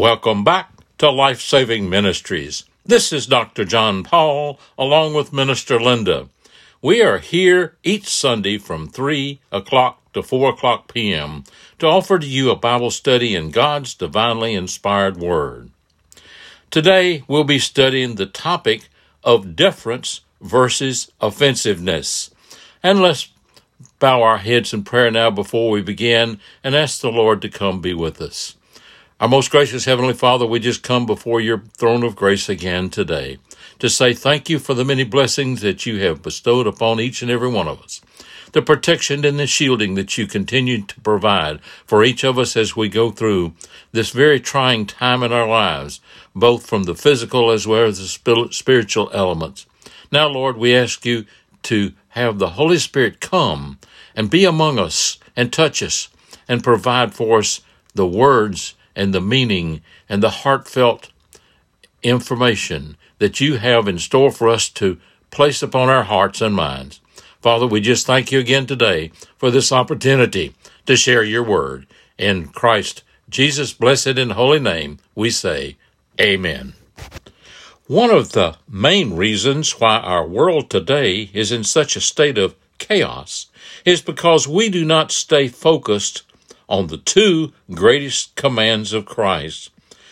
Welcome back to Life Saving Ministries. This is Dr. John Paul, along with Minister Linda. We are here each Sunday from 3 o'clock to 4 o'clock p.m. to offer to you a Bible study in God's divinely inspired Word. Today, we'll be studying the topic of deference versus offensiveness. And let's bow our heads in prayer now before we begin and ask the Lord to come be with us. Our most gracious Heavenly Father, we just come before your throne of grace again today to say thank you for the many blessings that you have bestowed upon each and every one of us, the protection and the shielding that you continue to provide for each of us as we go through this very trying time in our lives, both from the physical as well as the spiritual elements. Now, Lord, we ask you to have the Holy Spirit come and be among us and touch us and provide for us the words and the meaning and the heartfelt information that you have in store for us to place upon our hearts and minds. Father, we just thank you again today for this opportunity to share your word. In Christ Jesus' blessed and holy name, we say, Amen. One of the main reasons why our world today is in such a state of chaos is because we do not stay focused on the two greatest commands of Christ.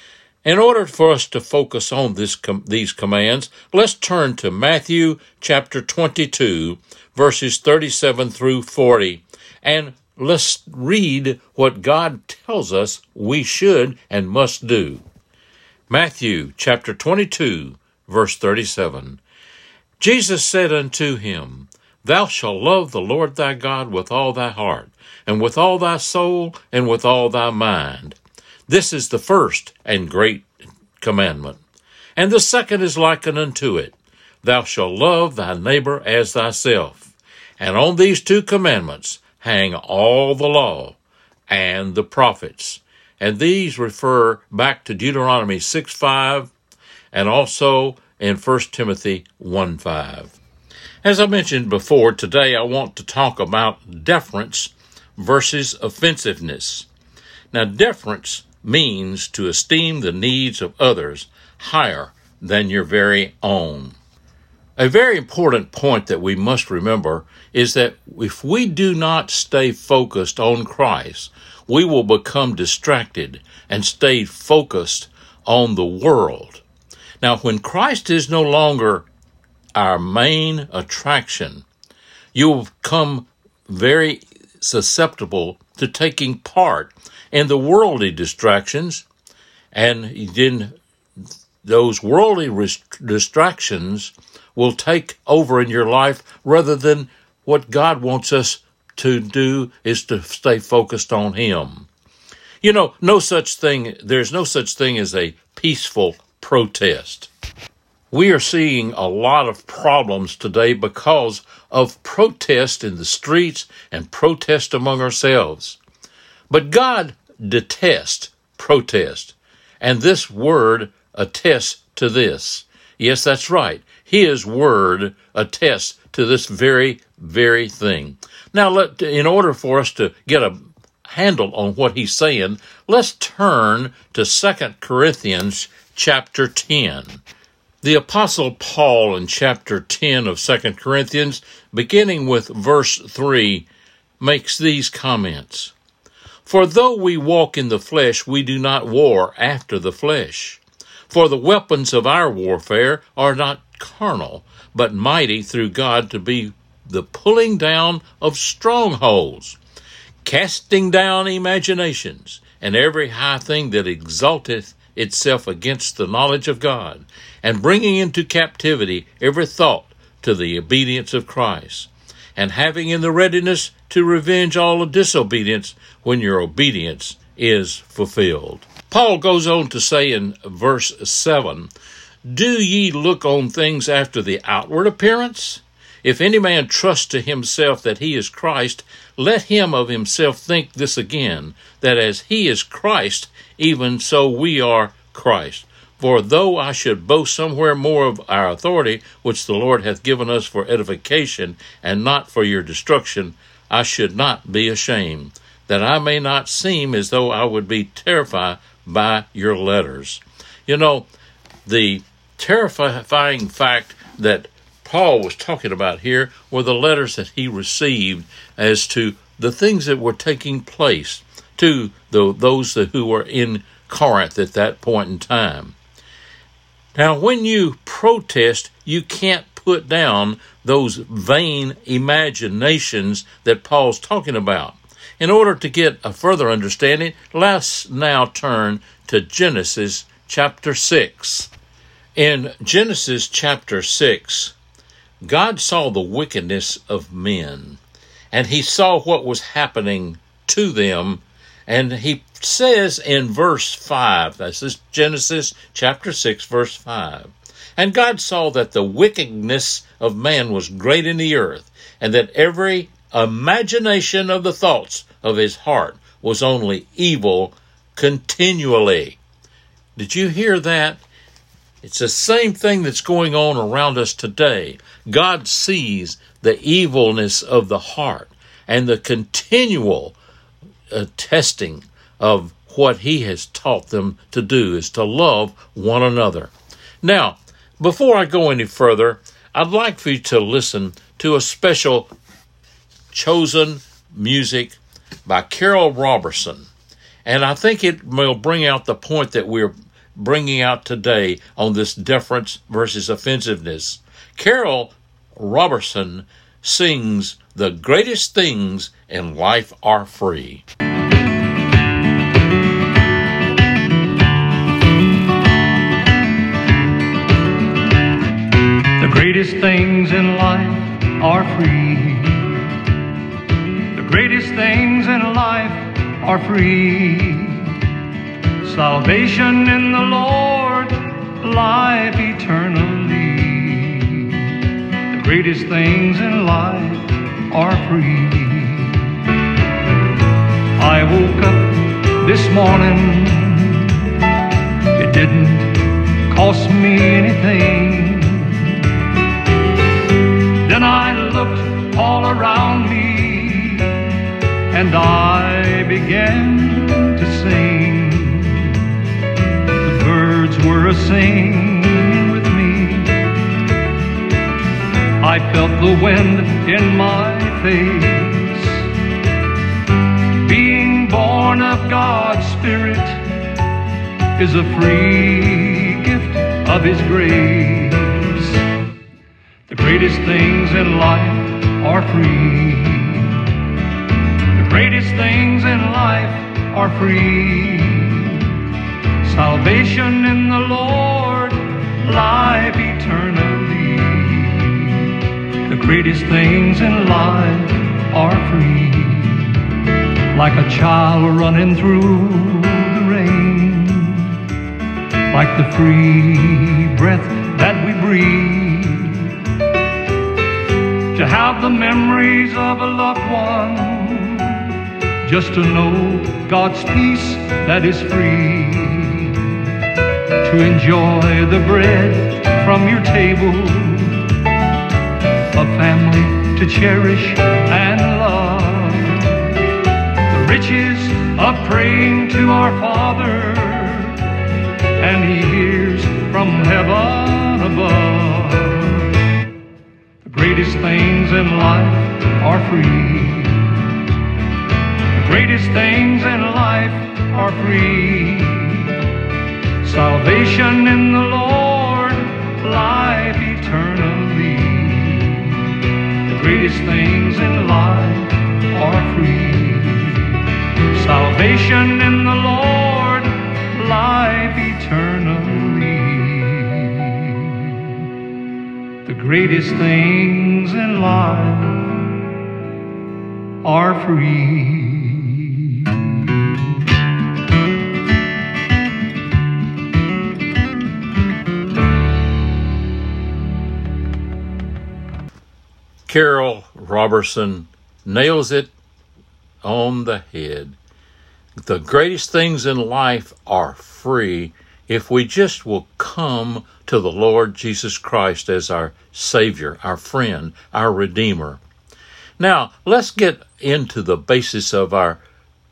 In order for us to focus on these commands, let's turn to Matthew chapter 22, verses 37 through 40, and let's read what God tells us we should and must do. Matthew chapter 22, verse 37. Jesus said unto him, Thou shalt love the Lord thy God with all thy heart, and with all thy soul, and with all thy mind. This is the first and great commandment. And the second is likened unto it. Thou shalt love thy neighbor as thyself. And on these two commandments hang all the law and the prophets. And these refer back to Deuteronomy 6:5 and also in 1 Timothy 1:5. As I mentioned before, today I want to talk about deference versus offensiveness. Now, deference means to esteem the needs of others higher than your very own. A very important point that we must remember is that if we do not stay focused on Christ, we will become distracted and stay focused on the world. Now, when Christ is no longer our main attraction, you will become very susceptible to taking part in the worldly distractions, and then those worldly distractions will take over in your life rather than what God wants us to do is to stay focused on Him. You know, there's no such thing as a peaceful protest. We are seeing a lot of problems today because of protest in the streets and protest among ourselves. But God detests protest, and this word attests to this. Yes, that's right. His word attests to this very, very thing. Now, in order for us to get a handle on what he's saying, let's turn to 2 Corinthians chapter 10. The Apostle Paul in chapter 10 of 2 Corinthians, beginning with verse 3, makes these comments. For though we walk in the flesh, we do not war after the flesh. For the weapons of our warfare are not carnal, but mighty through God to be the pulling down of strongholds, casting down imaginations, and every high thing that exalteth itself against the knowledge of God, and bringing into captivity every thought to the obedience of Christ, and having in the readiness to revenge all the disobedience when your obedience is fulfilled. Paul goes on to say in verse 7, Do ye look on things after the outward appearance? If any man trust to himself that he is Christ, let him of himself think this again, that as he is Christ, even so we are Christ. For though I should boast somewhere more of our authority, which the Lord hath given us for edification, and not for your destruction, I should not be ashamed, that I may not seem as though I would be terrified by your letters. You know, the terrifying fact that Paul was talking about here were the letters that he received as to the things that were taking place to those who were in Corinth at that point in time. Now, when you protest, you can't put down those vain imaginations that Paul's talking about. In order to get a further understanding, let's now turn to Genesis chapter 6. In Genesis chapter 6, God saw the wickedness of men, and he saw what was happening to them, and he says in verse 5, this is Genesis chapter 6, verse 5, "And God saw that the wickedness of man was great in the earth, and that every imagination of the thoughts of his heart was only evil continually." Did you hear that? It's the same thing that's going on around us today. God sees the evilness of the heart and the continual testing of what he has taught them to do is to love one another. Now, before I go any further, I'd like for you to listen to a special chosen music by Carol Robertson. And I think it will bring out the point that we're bringing out today on this deference versus offensiveness. Carol Robertson sings "The Greatest Things in Life Are Free." The greatest things in life are free. The greatest things in life are free. Salvation in the Lord, life eternally. The greatest things in life are free. I woke up this morning, it didn't cost me anything. Then I looked all around me and I began to sing. The birds were a-singing with me. I felt the wind in my face. Being born of God's Spirit is a free gift of His grace. The greatest things in life are free. The greatest things in life are free. Salvation in the Lord, life eternally. The greatest things in life are free. Like a child running through the rain, like the free breath that we breathe. To have the memories of a loved one, just to know God's peace that is free. To enjoy the bread from your table, a family to cherish and love. The riches of praying to our Father, and He hears from heaven above. The greatest things in life are free. The greatest things in life are free. Salvation in the Lord, life eternally. The greatest things in life are free. Salvation in the Lord, life eternally. The greatest things in life are free. Carol Robertson nails it on the head. The greatest things in life are free if we just will come to the Lord Jesus Christ as our Savior, our friend, our Redeemer. Now, let's get into the basis of our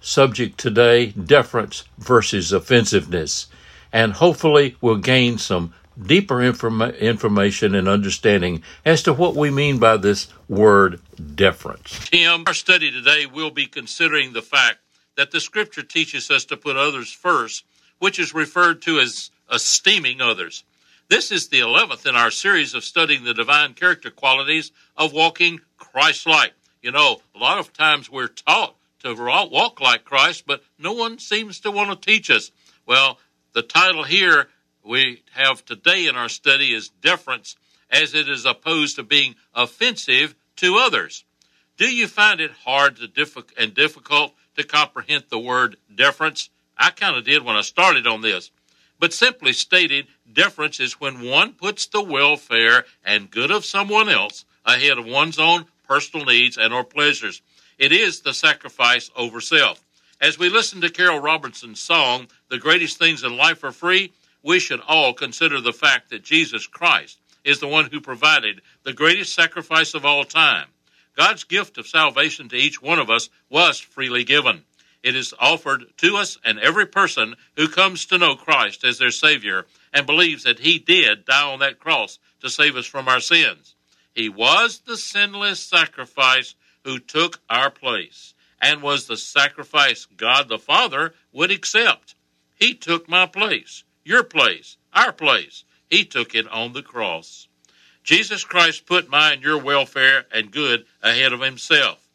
subject today, deference versus offensiveness, and hopefully we'll gain some deeper information and understanding as to what we mean by this word deference. Tim, our study today will be considering the fact that the Scripture teaches us to put others first, which is referred to as esteeming others. This is the 11th in our series of studying the divine character qualities of walking Christ-like. You know, a lot of times we're taught to walk like Christ, but no one seems to want to teach us. Well, the title here we have today in our study is deference, as it is opposed to being offensive to others. Do you find it hard and difficult to comprehend the word deference? I kind of did when I started on this. But simply stated, deference is when one puts the welfare and good of someone else ahead of one's own personal needs and or pleasures. It is the sacrifice over self. As we listen to Carol Robertson's song, "The Greatest Things in Life Are Free," we should all consider the fact that Jesus Christ is the one who provided the greatest sacrifice of all time. God's gift of salvation to each one of us was freely given. It is offered to us and every person who comes to know Christ as their Savior and believes that He did die on that cross to save us from our sins. He was the sinless sacrifice who took our place and was the sacrifice God the Father would accept. He took my place, your place, our place. He took it on the cross. Jesus Christ put my and your welfare and good ahead of Himself.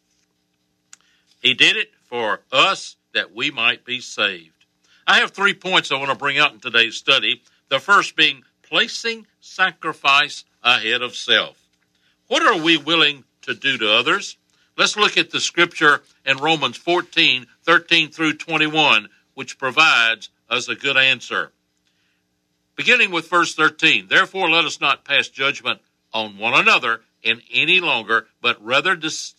He did it for us that we might be saved. I have 3 points I want to bring out in today's study. The first being placing sacrifice ahead of self. What are we willing to do to others? Let's look at the scripture in Romans 14:13 through 21, which provides us a good answer. Beginning with verse 13, "Therefore let us not pass judgment on one another in any longer, but rather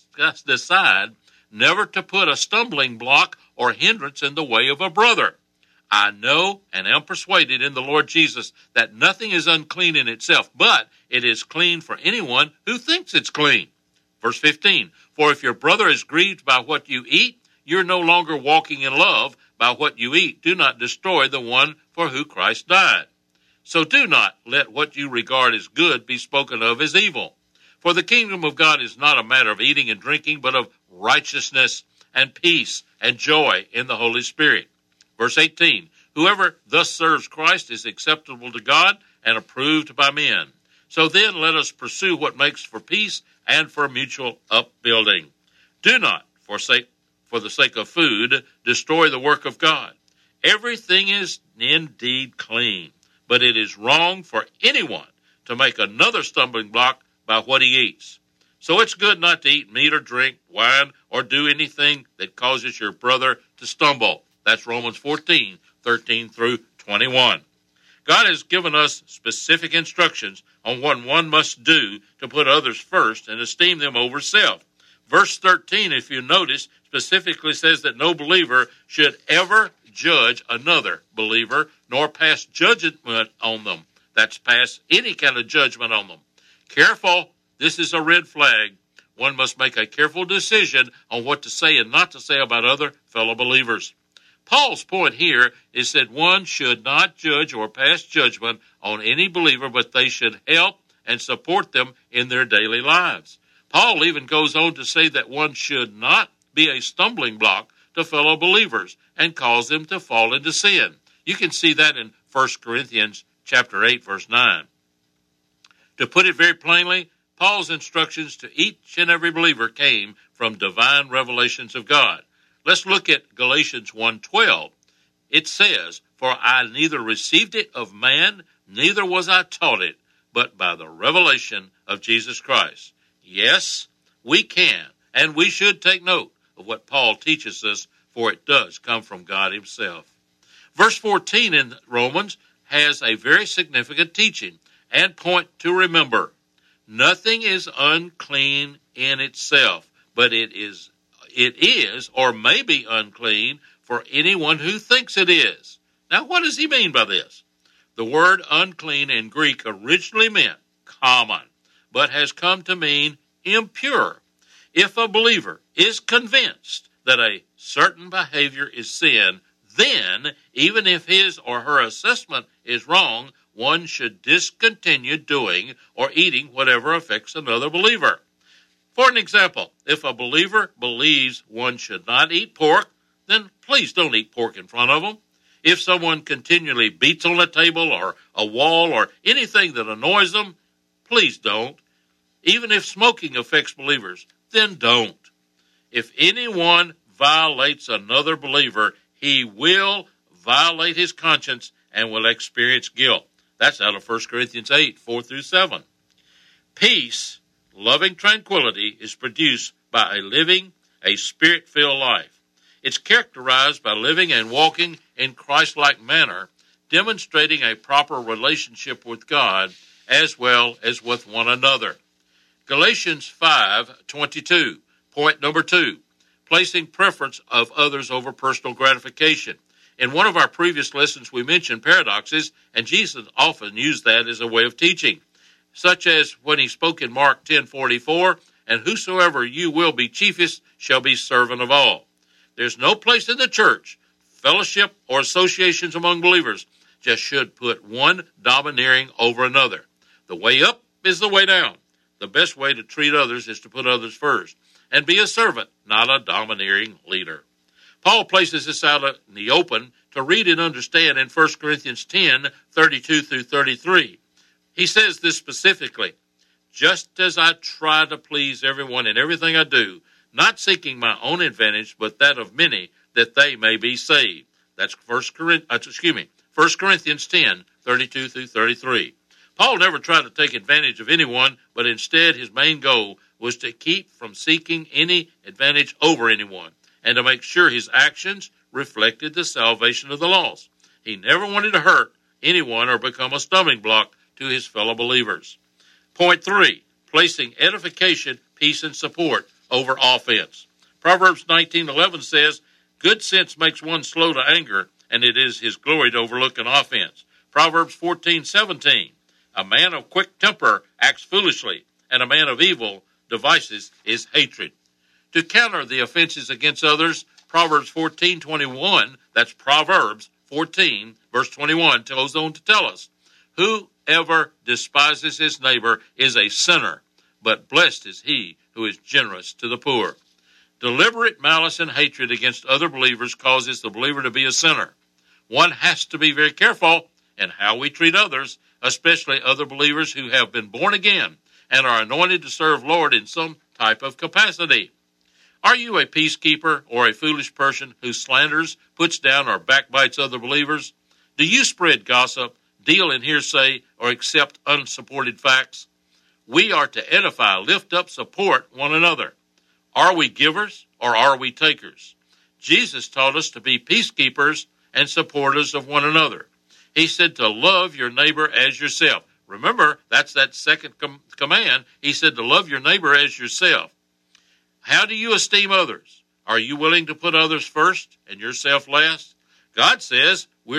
decide never to put a stumbling block or hindrance in the way of a brother. I know and am persuaded in the Lord Jesus that nothing is unclean in itself, but it is clean for anyone who thinks it's clean." Verse 15, "For if your brother is grieved by what you eat, you're no longer walking in love by what you eat. Do not destroy the one for who Christ died. So do not let what you regard as good be spoken of as evil. For the kingdom of God is not a matter of eating and drinking, but of righteousness and peace and joy in the Holy Spirit." Verse 18, "Whoever thus serves Christ is acceptable to God and approved by men. So then let us pursue what makes for peace and for mutual upbuilding. Do not, for the sake of food, destroy the work of God. Everything is indeed clean, but it is wrong for anyone to make another stumbling block by what he eats. So it's good not to eat meat or drink wine or do anything that causes your brother to stumble." That's Romans 14:13 through 21. God has given us specific instructions on what one must do to put others first and esteem them over self. Verse 13, if you notice, specifically says that no believer should ever judge another believer, nor pass judgment on them. That's pass any kind of judgment on them. Careful, this is a red flag. One must make a careful decision on what to say and not to say about other fellow believers. Paul's point here is that one should not judge or pass judgment on any believer, but they should help and support them in their daily lives. Paul even goes on to say that one should not be a stumbling block to fellow believers and cause them to fall into sin. You can see that in 1 Corinthians chapter 8, verse 9. To put it very plainly, Paul's instructions to each and every believer came from divine revelations of God. Let's look at Galatians 1:12. It says, "For I neither received it of man, neither was I taught it, but by the revelation of Jesus Christ." Yes, we can, and we should take note of what Paul teaches us, for it does come from God Himself. Verse 14 in Romans has a very significant teaching and point to remember. Nothing is unclean in itself, but it is or may be unclean for anyone who thinks it is. Now, what does he mean by this? The word unclean in Greek originally meant common, but has come to mean impure. If a believer is convinced that a certain behavior is sin, then, even if his or her assessment is wrong, one should discontinue doing or eating whatever affects another believer. For an example, if a believer believes one should not eat pork, then please don't eat pork in front of them. If someone continually beats on a table or a wall or anything that annoys them, please don't. Even if smoking affects believers, then don't. If anyone violates another believer, he will violate his conscience and will experience guilt. That's out of 1 Corinthians 8, 4 through 7. Peace, loving tranquility, is produced by living a spirit-filled life. It's characterized by living and walking in Christ-like manner, demonstrating a proper relationship with God as well as with one another. Galatians 5:22, point number 2, placing preference of others over personal gratification. In one of our previous lessons, we mentioned paradoxes, and Jesus often used that as a way of teaching, such as when he spoke in Mark 10:44, and whosoever you will be chiefest shall be servant of all. There's no place in the church, fellowship, or associations among believers just should put one domineering over another. The way up is the way down. The best way to treat others is to put others first and be a servant, not a domineering leader. Paul places this out in the open to read and understand in 1 Corinthians 10:32 through 33. He says this specifically, just as I try to please everyone in everything I do, not seeking my own advantage, but that of many, that they may be saved. That's 1 Corinthians 10:32 through 33. Paul never tried to take advantage of anyone, but instead his main goal was to keep from seeking any advantage over anyone and to make sure his actions reflected the salvation of the lost. He never wanted to hurt anyone or become a stumbling block to his fellow believers. Point 3, placing edification, peace, and support over offense. Proverbs 19:11 says, good sense makes one slow to anger, and it is his glory to overlook an offense. Proverbs 14:17, a man of quick temper acts foolishly, and a man of evil devices is hatred. To counter the offenses against others, Proverbs 14:21, that's Proverbs 14, verse 21, goes on to tell us, whoever despises his neighbor is a sinner, but blessed is he who is generous to the poor. Deliberate malice and hatred against other believers causes the believer to be a sinner. One has to be very careful in how we treat others, especially other believers who have been born again and are anointed to serve Lord in some type of capacity. Are you a peacekeeper or a foolish person who slanders, puts down, or backbites other believers? Do you spread gossip, deal in hearsay, or accept unsupported facts? We are to edify, lift up, support one another. Are we givers or are we takers? Jesus taught us to be peacekeepers and supporters of one another. He said to love your neighbor as yourself. Remember, that's that second command. He said to love your neighbor as yourself. How do you esteem others? Are you willing to put others first and yourself last? God says we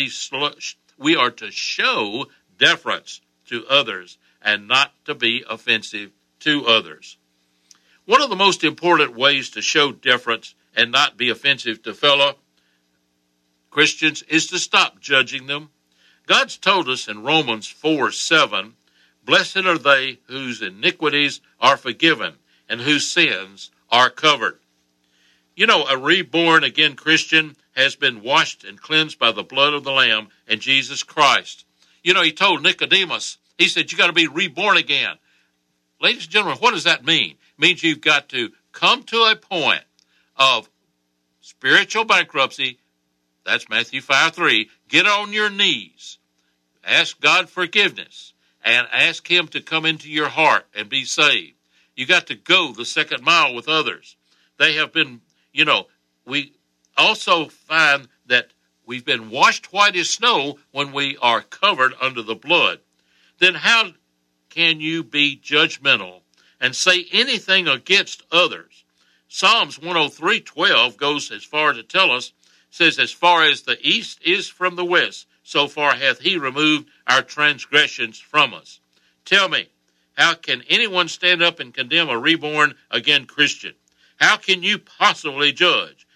are to show deference to others and not to be offensive to others. One of the most important ways to show deference and not be offensive to fellow Christians is to stop judging them. God's told us in Romans 4:7, blessed are they whose iniquities are forgiven and whose sins are covered. You know, a reborn again Christian has been washed and cleansed by the blood of the Lamb and Jesus Christ. You know, he told Nicodemus, he said, you got to be reborn again. Ladies and gentlemen, what does that mean? It means you've got to come to a point of spiritual bankruptcy. That's Matthew 5:3. Get on your knees, ask God forgiveness, and ask him to come into your heart and be saved. You got to go the second mile with others. They have been, we also find that we've been washed white as snow when we are covered under the blood. Then how can you be judgmental and say anything against others? Psalms 103:12 goes as far to tell us, says, as far as the east is from the west, so far hath he removed our transgressions from us. Tell me, how can anyone stand up and condemn a reborn again Christian? How can you possibly judge?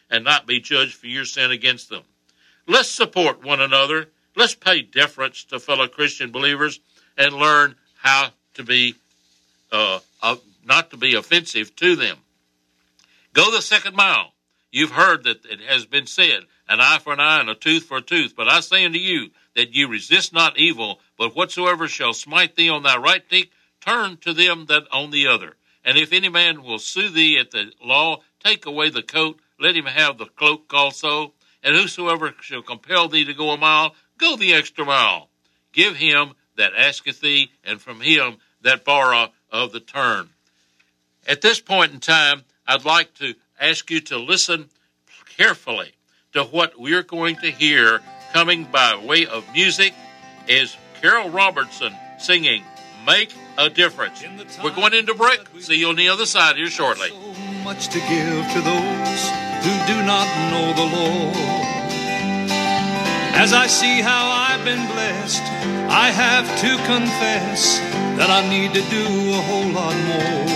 and not be judged for your sin against them. Let's support one another. Let's pay deference to fellow Christian believers and learn how to be not to be offensive to them. Go the second mile. You've heard that it has been said, an eye for an eye and a tooth for a tooth. But I say unto you that you resist not evil, but whatsoever shall smite thee on thy right cheek, turn to them that on the other. And if any man will sue thee at the law, take away the coat, let him have the cloak also. And whosoever shall compel thee to go a mile, go the extra mile. Give him that asketh thee, and from him that borrow of the turn. At this point in time, I'd like to ask you to listen carefully to what we're going to hear coming by way of music is Carol Robertson singing Make a Difference. We're going into break. See you on the other side here shortly. So much to give to those who do not know the Lord. As I see how I've been blessed, I have to confess that I need to do a whole lot more.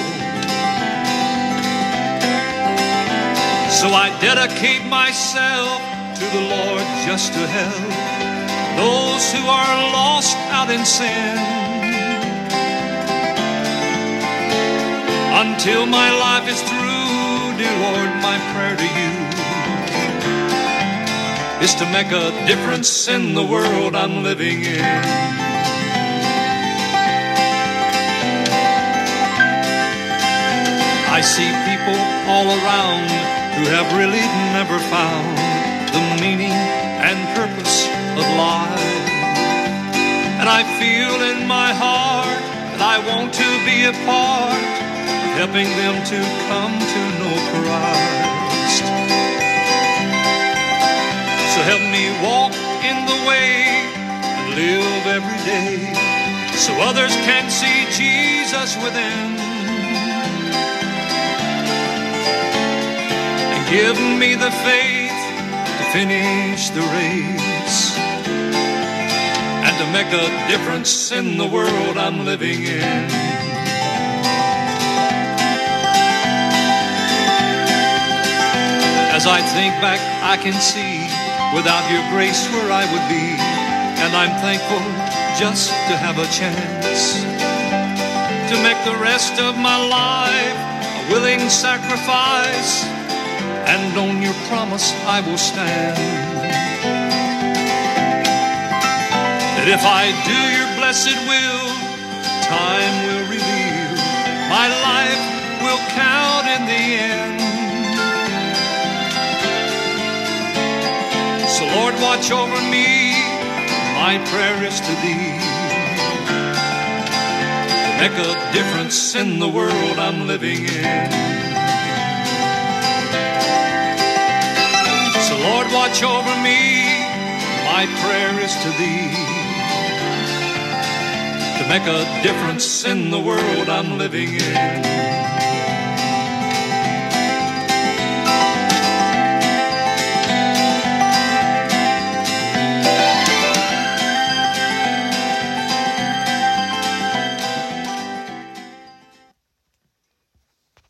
So I dedicate myself to the Lord just to help those who are lost out in sin. Until my life is through, dear Lord, my prayer to you is to make a difference in the world I'm living in. I see people all around who have really never found the meaning and purpose of life. And I feel in my heart that I want to be a part of helping them to come to know Christ. So help me walk in the way and live every day so others can see Jesus within. Give me the faith to finish the race and to make a difference in the world I'm living in. As I think back, I can see without your grace where I would be, and I'm thankful just to have a chance to make the rest of my life a willing sacrifice. And on your promise I will stand, that if I do your blessed will, time will reveal my life will count in the end. So Lord, watch over me, my prayer is to thee, to make a difference in the world I'm living in. Lord, watch over me, my prayer is to thee, to make a difference in the world I'm living in.